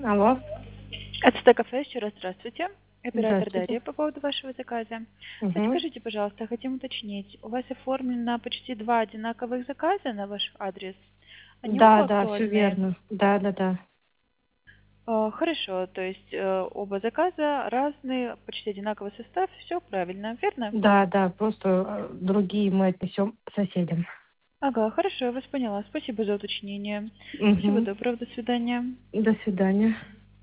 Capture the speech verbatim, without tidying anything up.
Алло, От Ста кафе еще раз здравствуйте. Оператор здравствуйте. Дарья по поводу вашего заказа. Мгм. Подскажите, пожалуйста, хотим уточнить. У вас оформлено почти два одинаковых заказа на ваш адрес. Они Да, оба да, все актуальные? верно. Да, да, да. Э, Хорошо, то есть э, оба заказа разные, почти одинаковый состав, все правильно, верно? Да, да, просто э, другие мы отнесем соседям. Ага, хорошо, я вас поняла. Спасибо за уточнение. Всего Угу. доброго, до свидания. До свидания.